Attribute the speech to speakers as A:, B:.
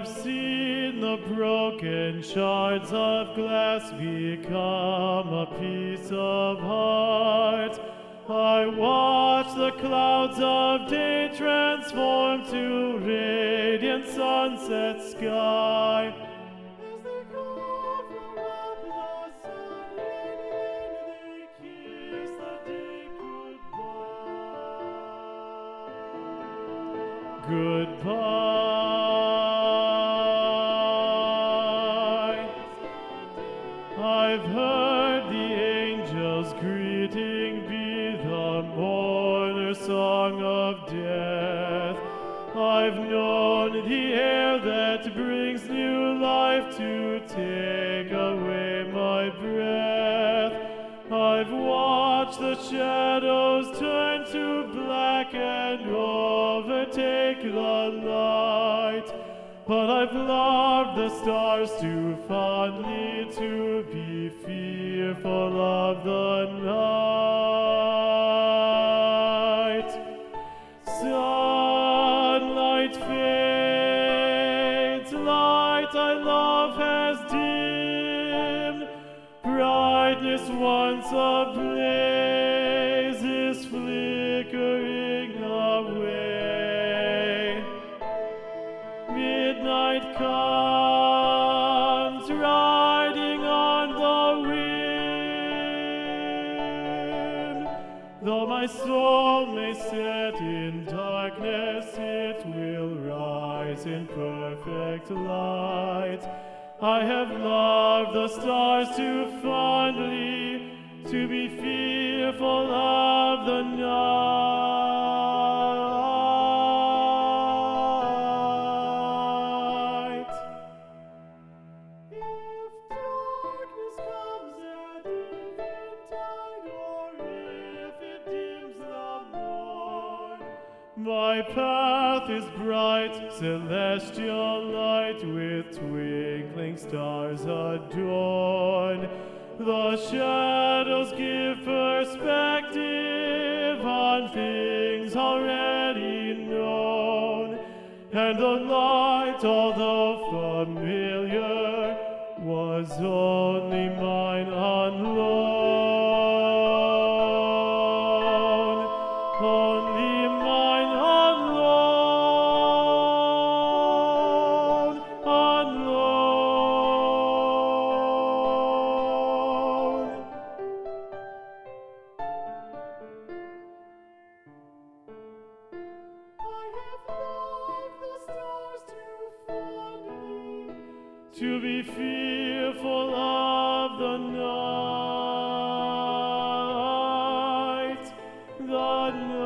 A: I've seen the broken shards of glass become a piece of heart. I watch the clouds of day transform to radiant sunset sky. As they cover up the sun, they kiss the day goodbye. Goodbye. I've heard the angels greeting be the mourner's song of death. I've known the air that brings new life to take away my breath. I've watched the shadows turn to black and overtake the light. But I've loved the stars too fondly to be fearful of the night. Sunlight fades, light I love has dimmed. Brightness once ablaze is flickering away. Midnight comes riding on the wind. Though my soul may set in darkness, it will rise in perfect light. I have loved the stars too fondly to be fearful of the night. If darkness comes at eventide, or if it dims the morn, my path is bright, celestial light, with twinkling stars adorn. The shadows give perspective on things already known, and the light, although familiar, was only mine alone. Only mine alone, alone. I have loved the stars too fondly to be fearful of the night, the night.